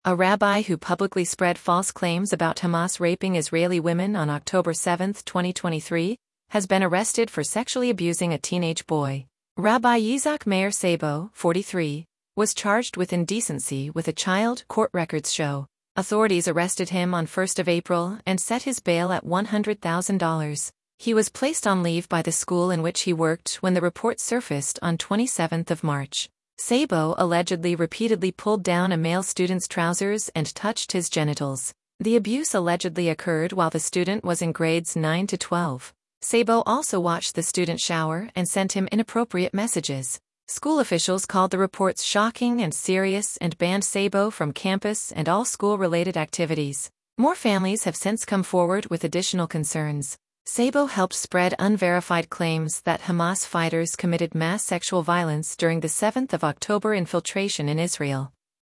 A rabbi who publicly spread false claims about Hamas raping Israeli women on October 7, 2023, has been arrested for sexually abusing a teenage boy. Rabbi Yitzhak Meir Sabo, 43, was charged with indecency with a child, court records show. Authorities arrested him on 1 April and set his bail at $100,000. He was placed on leave by the school in which he worked when the report surfaced on 27 March. Sabo allegedly repeatedly pulled down a male student's trousers and touched his genitals. The abuse allegedly occurred while the student was in grades 9 to 12. Sabo also watched the student shower and sent him inappropriate messages. School officials called the reports shocking and serious and banned Sabo from campus and all school-related activities. More families have since come forward with additional concerns. Sabo helped spread unverified claims that Hamas fighters committed mass sexual violence during the 7th of October infiltration in Israel.